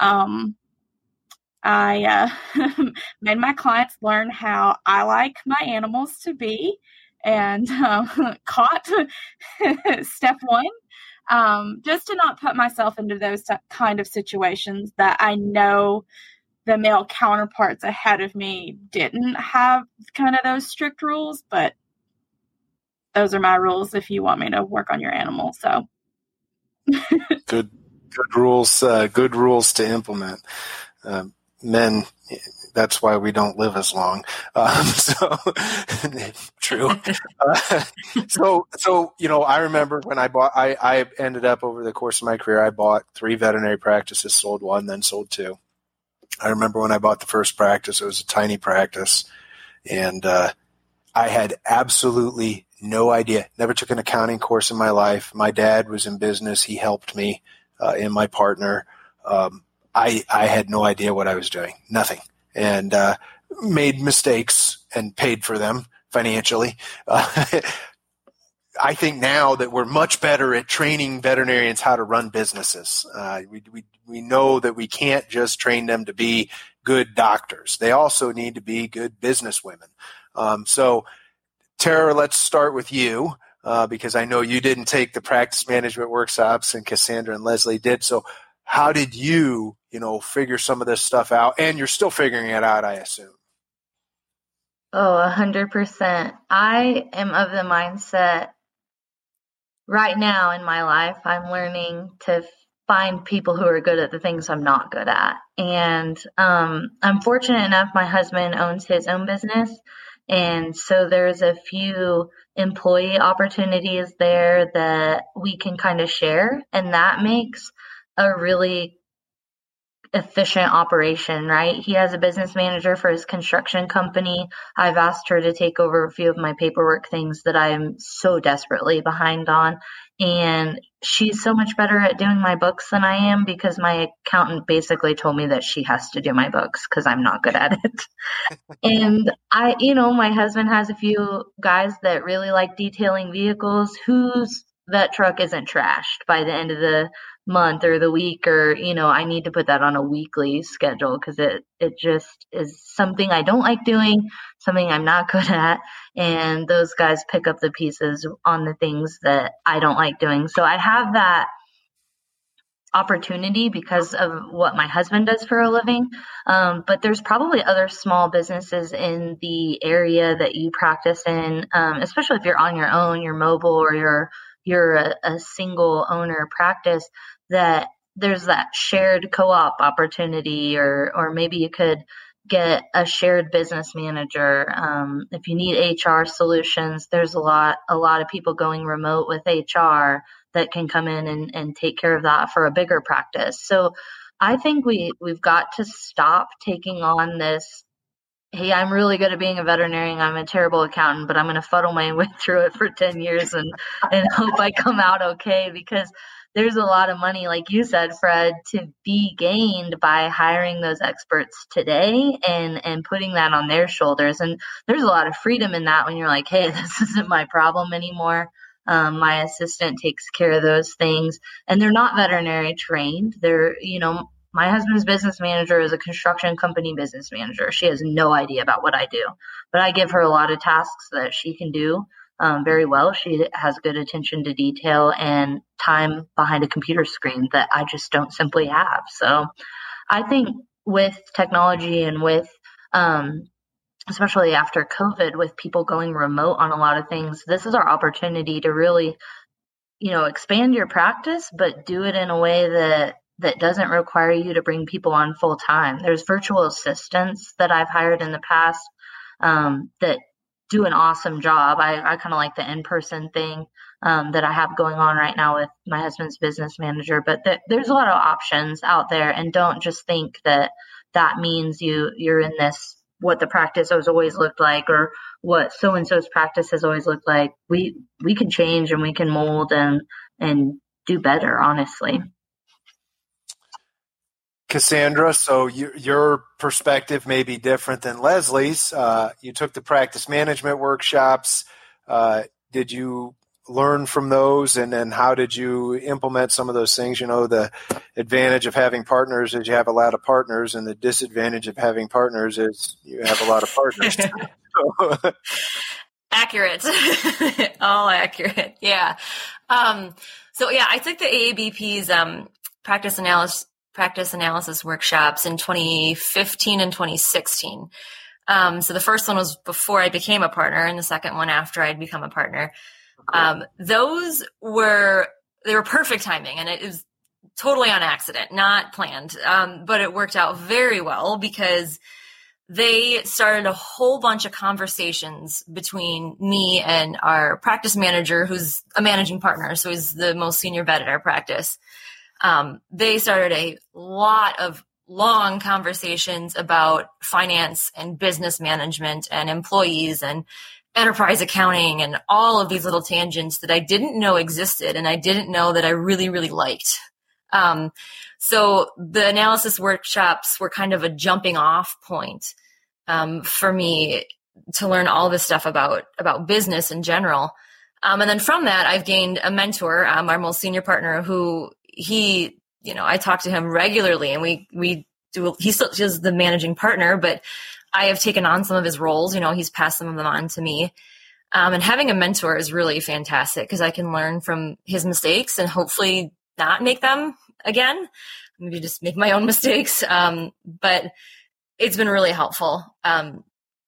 I made my clients learn how I like my animals to be, and caught step one. Just to not put myself into those kind of situations that I know the male counterparts ahead of me didn't have kind of those strict rules, but those are my rules if you want me to work on your animal. So good rules to implement. Men, that's why we don't live as long. True. I remember when I ended up over the course of my career, I bought 3 veterinary practices, sold 1, then sold 2. I remember when I bought the first practice, it was a tiny practice, and I had absolutely no idea. Never took an accounting course in my life. My dad was in business. He helped me, and my partner. I had no idea what I was doing, nothing, and made mistakes and paid for them financially. I think now that we're much better at training veterinarians how to run businesses. We know that we can't just train them to be good doctors. They also need to be good business women. So, Tara, let's start with you because I know you didn't take the practice management workshops and Cassandra and Leslie did. So how did you, figure some of this stuff out? And you're still figuring it out, I assume. Oh, 100%. I am of the mindset right now in my life, I'm learning to find people who are good at the things I'm not good at. And I'm fortunate enough, my husband owns his own business. And so there's a few employee opportunities there that we can kind of share. And that makes a really efficient operation, right? He has a business manager for his construction company. I've asked her to take over a few of my paperwork things that I'm so desperately behind on. And she's so much better at doing my books than I am because my accountant basically told me that she has to do my books because I'm not good at it. And my husband has a few guys that really like detailing vehicles whose vet truck isn't trashed by the end of the month or the week, or I need to put that on a weekly schedule because it just is something I don't like doing, something I'm not good at, and those guys pick up the pieces on the things that I don't like doing. So I have that opportunity because of what my husband does for a living. But there's probably other small businesses in the area that you practice in, especially if you're on your own, you're mobile, or you're a single owner practice, that there's that shared co-op opportunity, or maybe you could get a shared business manager. If you need HR solutions, there's a lot of people going remote with HR that can come in and take care of that for a bigger practice. So I think we've got to stop taking on this, hey, I'm really good at being a veterinarian, I'm a terrible accountant, but I'm going to fuddle my way through it for 10 years and hope I come out okay, because there's a lot of money, like you said, Fred, to be gained by hiring those experts today and putting that on their shoulders. And there's a lot of freedom in that when you're like, hey, this isn't my problem anymore. My assistant takes care of those things, and they're not veterinary trained. They're, my husband's business manager is a construction company business manager. She has no idea about what I do, but I give her a lot of tasks that she can do very well. She has good attention to detail and time behind a computer screen that I just don't simply have. So I think with technology and with, especially after COVID, with people going remote on a lot of things, this is our opportunity to really, expand your practice, but do it in a way that doesn't require you to bring people on full time. There's virtual assistants that I've hired in the past that do an awesome job. I kind of like the in-person thing that I have going on right now with my husband's business manager, but there's a lot of options out there, and don't just think that means you're in this, what the practice has always looked like, or what so-and-so's practice has always looked like. We can change and we can mold and do better, honestly. Cassandra, so your perspective may be different than Leslie's. You took the practice management workshops. Did you learn from those, and then how did you implement some of those things? The advantage of having partners is you have a lot of partners, and the disadvantage of having partners is you have a lot of partners. Accurate. All accurate. Yeah. I took the AABP's practice analysis workshops in 2015 and 2016. So the first one was before I became a partner, and the second one after I'd become a partner. Those were perfect timing, and it was totally on accident, not planned. But it worked out very well because they started a whole bunch of conversations between me and our practice manager, who's a managing partner. So he's the most senior vet at our practice. They started a lot of long conversations about finance and business management and employees and enterprise accounting and all of these little tangents that I didn't know existed and I didn't know that I really, really liked. So the analysis workshops were kind of a jumping off point for me to learn all this stuff about business in general. And then from that, I've gained a mentor, our most senior partner, who I talk to him regularly, and he still is the managing partner, but I have taken on some of his roles. He's passed some of them on to me. And having a mentor is really fantastic because I can learn from his mistakes and hopefully not make them again, maybe just make my own mistakes. But it's been really helpful.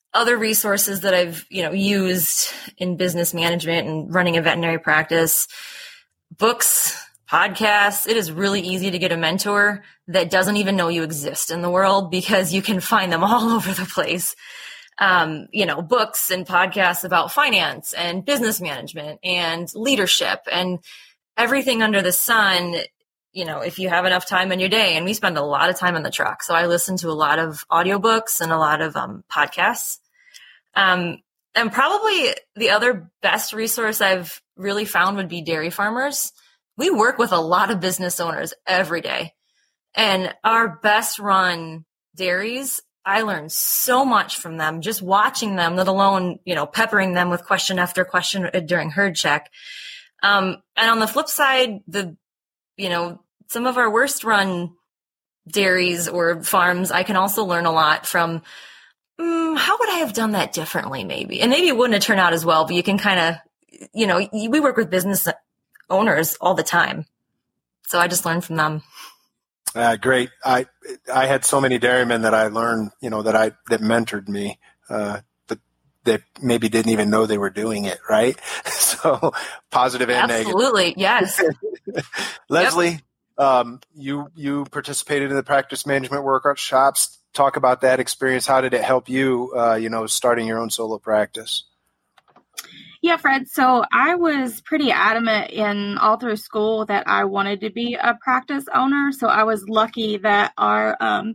other resources that I've, used in business management and running a veterinary practice, books, podcasts. It is really easy to get a mentor that doesn't even know you exist in the world, because you can find them all over the place. Books and podcasts about finance and business management and leadership and everything under the sun, if you have enough time in your day. And we spend a lot of time in the truck. So I listen to a lot of audiobooks and a lot of podcasts. And probably the other best resource I've really found would be dairy farmers. We work with a lot of business owners every day, and our best run dairies, I learned so much from them, just watching them, let alone, peppering them with question after question during herd check. And on the flip side, some of our worst run dairies or farms, I can also learn a lot from, how would I have done that differently maybe? And maybe it wouldn't have turned out as well, but you can kind of, we work with business owners all the time. So I just learned from them. Great. I had so many dairymen that I learned, that mentored me, that maybe didn't even know they were doing it, right? So positive and Absolutely. negative. Absolutely, yes. Leslie, you participated in the practice management workshops. Talk about that experience. How did it help you, starting your own solo practice? Yeah, Fred. So I was pretty adamant all through school that I wanted to be a practice owner. So I was lucky that our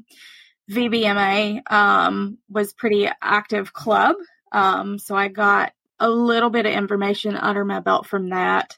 VBMA was pretty active club. So I got a little bit of information under my belt from that.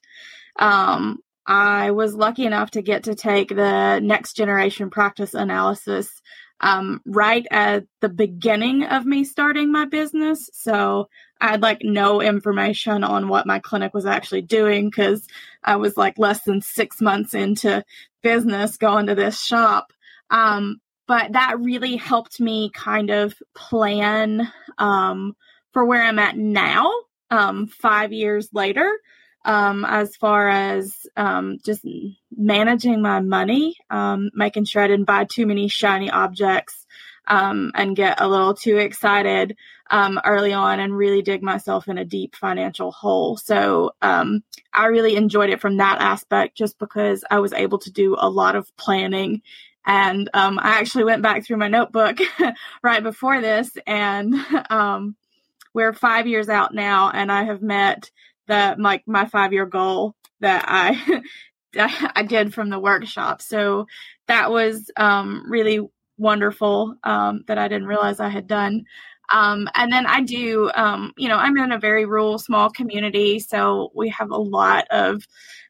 I was lucky enough to get to take the next generation practice analysis right at the beginning of me starting my business. So I had no information on what my clinic was actually doing, because I was less than 6 months into business going to this shop. But that really helped me kind of plan for where I'm at now, 5 years later, as far as just managing my money, making sure I didn't buy too many shiny objects and get a little too excited early on and really dig myself in a deep financial hole. So I really enjoyed it from that aspect, just because I was able to do a lot of planning. And I actually went back through my notebook right before this, and we're 5 years out now, and I have met my 5-year goal that I did from the workshop. So that was really wonderful that I didn't realize I had done. And then I do, I'm in a very rural, small community, so we have a lot of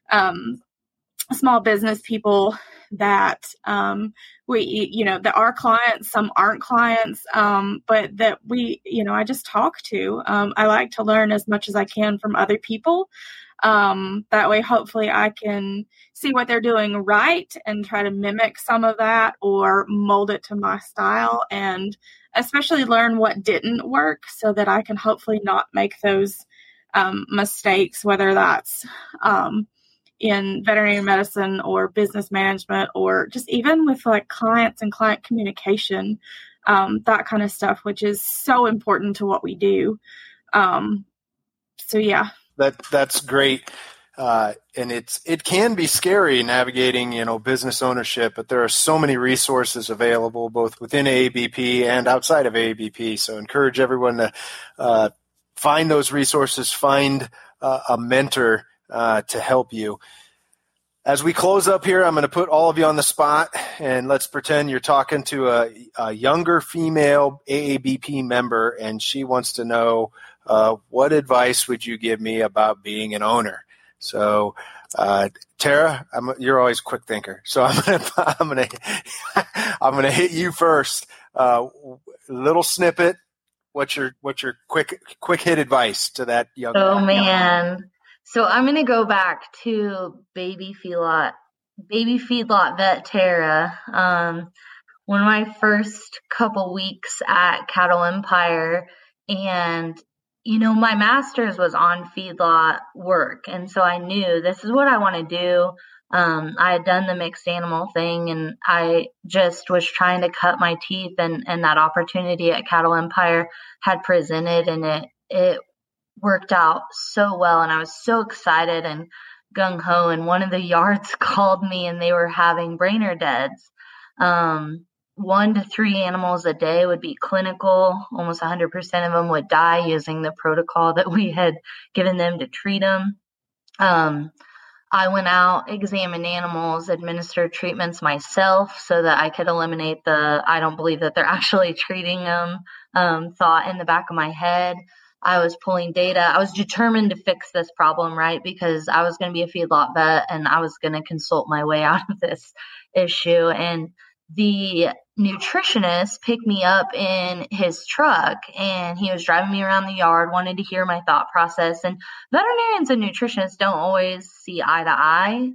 small business people that that are clients, some aren't clients, but that I just talk to. I like to learn as much as I can from other people. That way, hopefully I can see what they're doing right and try to mimic some of that or mold it to my style, and especially learn what didn't work so that I can hopefully not make those mistakes, whether that's in veterinary medicine or business management, or just even with clients and client communication, that kind of stuff, which is so important to what we do. So yeah. That's great. And it can be scary navigating, business ownership, but there are so many resources available both within AABP and outside of AABP. So encourage everyone to find those resources, find a mentor to help you. As we close up here, I'm going to put all of you on the spot, and let's pretend you're talking to a younger female AABP member, and she wants to know, what advice would you give me about being an owner? So, Tara, you're always a quick thinker, so I'm gonna hit you first. Little snippet. What's your quick hit advice to that young? Oh man. So I'm going to go back to baby feedlot vet Tara. One of my first couple weeks at Cattle Empire, and my master's was on feedlot work, and so I knew this is what I want to do. I had done the mixed animal thing, and I just was trying to cut my teeth, and that opportunity at Cattle Empire had presented, and it worked out so well, and I was so excited and gung-ho, and one of the yards called me, and they were having brainer deads. 1 to 3 animals a day would be clinical. Almost 100% of them would die using the protocol that we had given them to treat them. I went out, examined animals, administered treatments myself so that I could eliminate the "I don't believe that they're actually treating them" thought in the back of my head. I was pulling data. I was determined to fix this problem, right? Because I was going to be a feedlot vet, and I was going to consult my way out of this issue. And the nutritionist picked me up in his truck, and he was driving me around the yard, wanted to hear my thought process. And veterinarians and nutritionists don't always see eye to eye.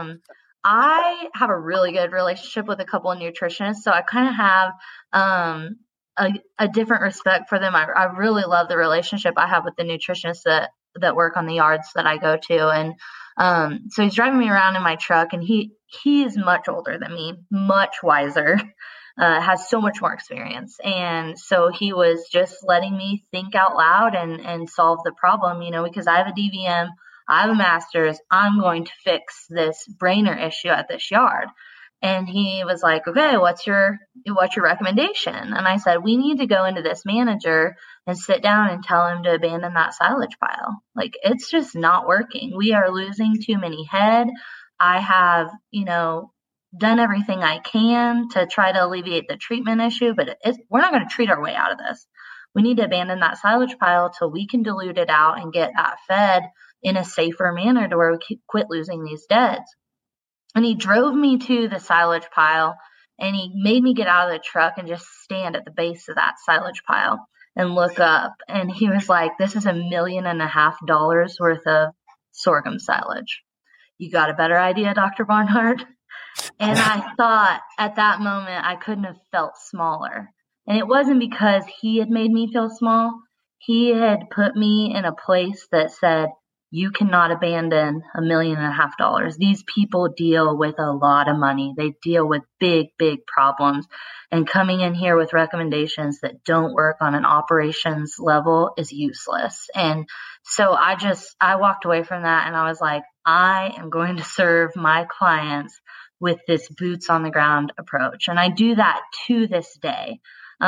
I have a really good relationship with a couple of nutritionists, so I kind of have a different respect for them. I really love the relationship I have with the nutritionists that work on the yards that I go to. And so he's driving me around in my truck, and he is much older than me, much wiser, has so much more experience. And so he was just letting me think out loud and solve the problem, because I have a DVM, I have a master's, I'm going to fix this brainer issue at this yard. And he was like, "Okay, what's your recommendation?" And I said, "We need to go into this manager and sit down and tell him to abandon that silage pile. Like, it's just not working. We are losing too many head. I have, done everything I can to try to alleviate the treatment issue, but we're not going to treat our way out of this. We need to abandon that silage pile till we can dilute it out and get that fed in a safer manner to where we quit losing these deads." And he drove me to the silage pile, and he made me get out of the truck and just stand at the base of that silage pile and look up. And he was like, "This is $1.5 million worth of sorghum silage. You got a better idea, Dr. Barnhart?" And I thought at that moment I couldn't have felt smaller. And it wasn't because he had made me feel small. He had put me in a place that said, "You cannot abandon $1.5 million. These people deal with a lot of money. They deal with big, big problems. And coming in here with recommendations that don't work on an operations level is useless." And so I walked away from that, and I was like, I am going to serve my clients with this boots on the ground approach. And I do that to this day.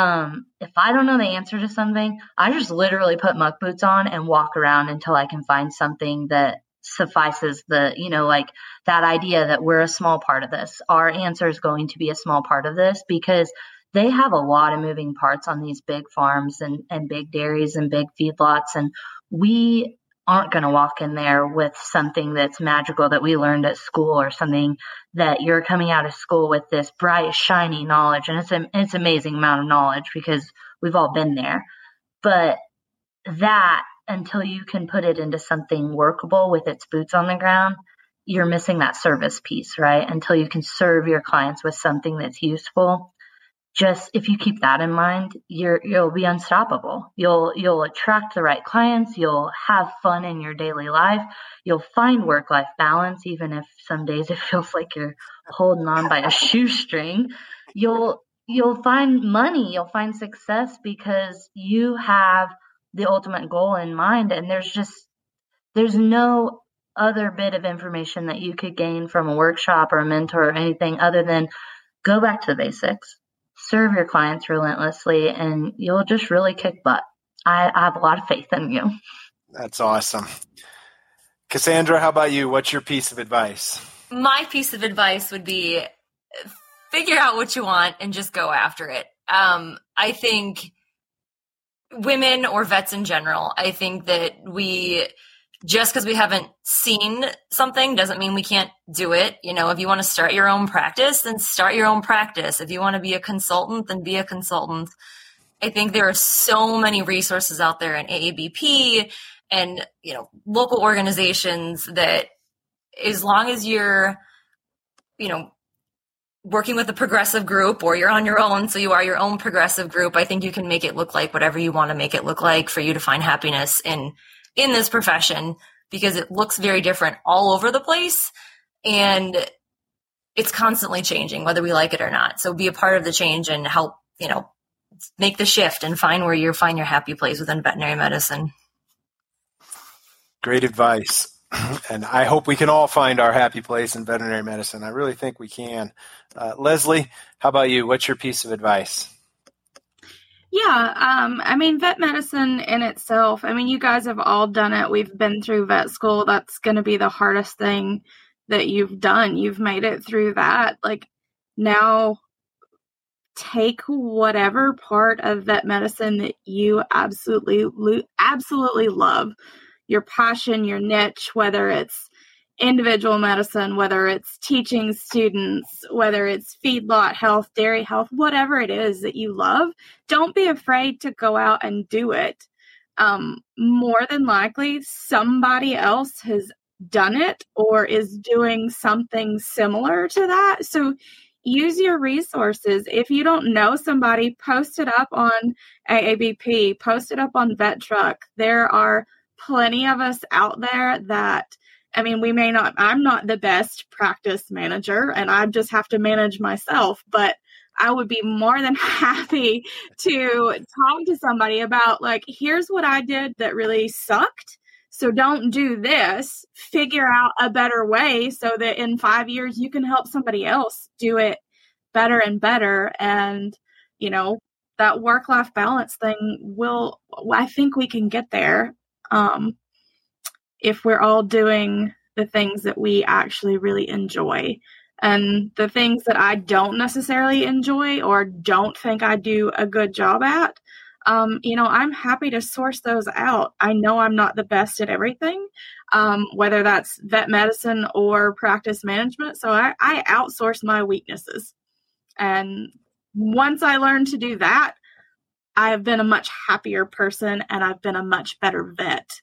If I don't know the answer to something, I just literally put muck boots on and walk around until I can find something that suffices like that idea that we're a small part of this. Our answer is going to be a small part of this, because they have a lot of moving parts on these big farms and big dairies and big feedlots. And we aren't going to walk in there with something that's magical that we learned at school, or something that you're coming out of school with this bright, shiny knowledge. And it's an amazing amount of knowledge, because we've all been there. But that, until you can put it into something workable with its boots on the ground, you're missing that service piece, right? Until you can serve your clients with something that's useful. Just if you keep that in mind, you'll be unstoppable. You'll attract the right clients. You'll have fun in your daily life. You'll find work-life balance, even if some days it feels like you're holding on by a shoestring. You'll find money. You'll find success, because you have the ultimate goal in mind. And there's no other bit of information that you could gain from a workshop or a mentor or anything other than go back to the basics. Serve your clients relentlessly, and you'll just really kick butt. I have a lot of faith in you. That's awesome. Cassandra, how about you? What's your piece of advice? My piece of advice would be figure out what you want and just go after it. I think women, or vets in general, I think that just because we haven't seen something doesn't mean we can't do it. If you want to start your own practice, then start your own practice. If you want to be a consultant, then be a consultant. I think there are so many resources out there in AABP and, local organizations that, as long as you're, working with a progressive group, or you're on your own, so you are your own progressive group, I think you can make it look like whatever you want to make it look like for you to find happiness in this profession, because it looks very different all over the place. and it's constantly changing, whether we like it or not. So be a part of the change and help, make the shift and find your happy place within veterinary medicine. Great advice. And I hope we can all find our happy place in veterinary medicine. I really think we can. Leslie, how about you? What's your piece of advice? Yeah, vet medicine in itself, you guys have all done it. We've been through vet school. That's going to be the hardest thing that you've done. You've made it through that. Now take whatever part of vet medicine that you absolutely love, your passion, your niche, whether it's individual medicine, whether it's teaching students, whether it's feedlot health, dairy health, whatever it is that you love, don't be afraid to go out and do it. More than likely, somebody else has done it or is doing something similar to that. So use your resources. If you don't know somebody, post it up on AABP, post it up on Vet Truck. There are plenty of us out there that, I'm not the best practice manager and I just have to manage myself, but I would be more than happy to talk to somebody about here's what I did that really sucked. So don't do this, figure out a better way so that in 5 years you can help somebody else do it better and better. And, that work-life balance thing I think we can get there. If we're all doing the things that we actually really enjoy. And the things that I don't necessarily enjoy or don't think I do a good job at, I'm happy to source those out. I know I'm not the best at everything, whether that's vet medicine or practice management. So I outsource my weaknesses. And once I learned to do that, I have been a much happier person and I've been a much better vet.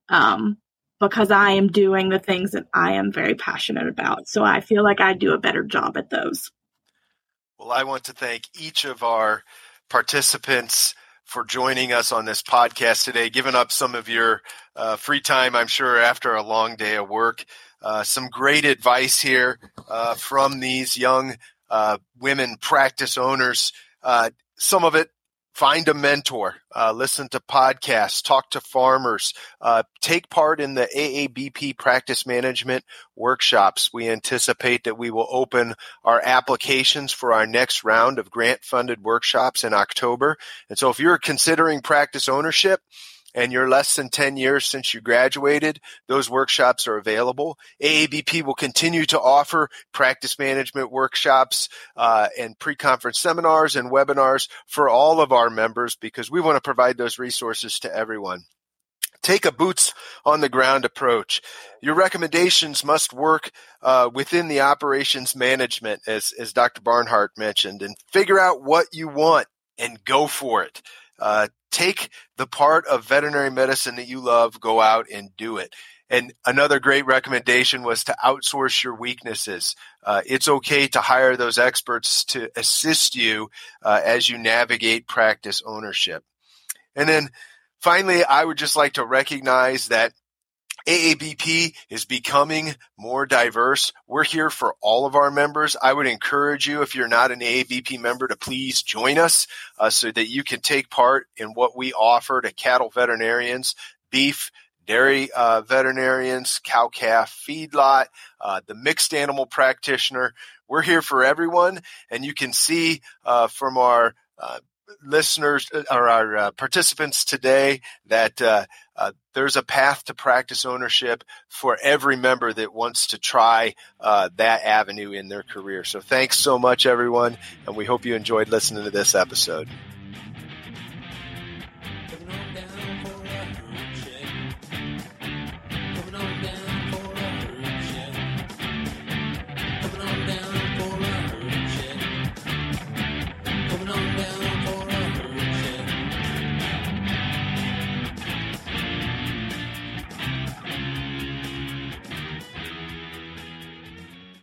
Because I am doing the things that I am very passionate about. So I feel like I do a better job at those. Well, I want to thank each of our participants for joining us on this podcast today, giving up some of your free time, I'm sure, after a long day of work. Some great advice here from these young women practice owners. Some of it, find a mentor, listen to podcasts, talk to farmers, take part in the AABP practice management workshops. We anticipate that we will open our applications for our next round of grant-funded workshops in October. And so if you're considering practice ownership, and you're less than 10 years since you graduated, those workshops are available. AABP will continue to offer practice management workshops and pre-conference seminars and webinars for all of our members because we want to provide those resources to everyone. Take a boots-on-the-ground approach. Your recommendations must work within the operations management, as Dr. Barnhart mentioned, and figure out what you want and go for it. Take the part of veterinary medicine that you love, go out and do it. And another great recommendation was to outsource your weaknesses. It's okay to hire those experts to assist you as you navigate practice ownership. And then finally, I would just like to recognize that AABP is becoming more diverse. We're here for all of our members. I would encourage you, if you're not an AABP member, to please join us so that you can take part in what we offer to cattle veterinarians, beef, dairy veterinarians, cow-calf feedlot, the mixed animal practitioner. We're here for everyone, and you can see from our listeners or our participants today that there's a path to practice ownership for every member that wants to try that avenue in their career. So thanks so much, everyone, and we hope you enjoyed listening to this episode.